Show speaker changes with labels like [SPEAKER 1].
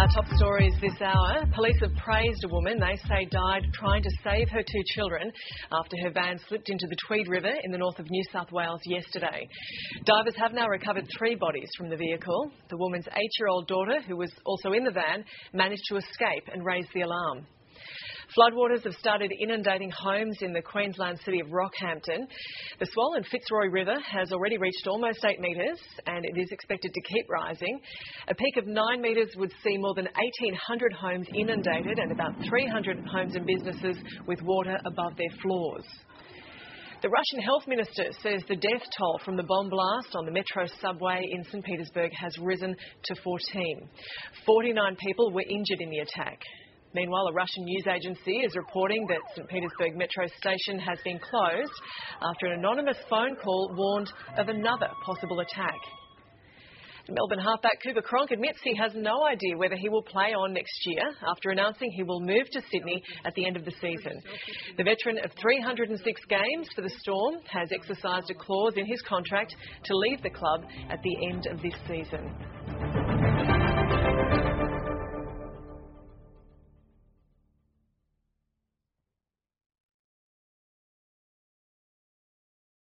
[SPEAKER 1] Our top stories this hour. Police have praised a woman they say died trying to save her two children after her van slipped into the Tweed River in the north of New South Wales yesterday. Divers have now recovered 3 bodies from the vehicle. The woman's 8-year-old daughter, who was also in the van, managed to escape and raise the alarm. Floodwaters have started inundating homes in the Queensland city of Rockhampton. The swollen Fitzroy River has already reached almost 8 metres and it is expected to keep rising. A peak of 9 metres would see more than 1,800 homes inundated and about 300 homes and businesses with water above their floors. The Russian health minister says the death toll from the bomb blast on the metro subway in St Petersburg has risen to 14. 49 people were injured in the attack. Meanwhile, a Russian news agency is reporting that St Petersburg metro station has been closed after an anonymous phone call warned of another possible attack. Melbourne halfback Cooper Cronk admits he has no idea whether he will play on next year after announcing he will move to Sydney at the end of the season. The veteran of 306 games for the Storm has exercised a clause in his contract to leave the club at the end of this season.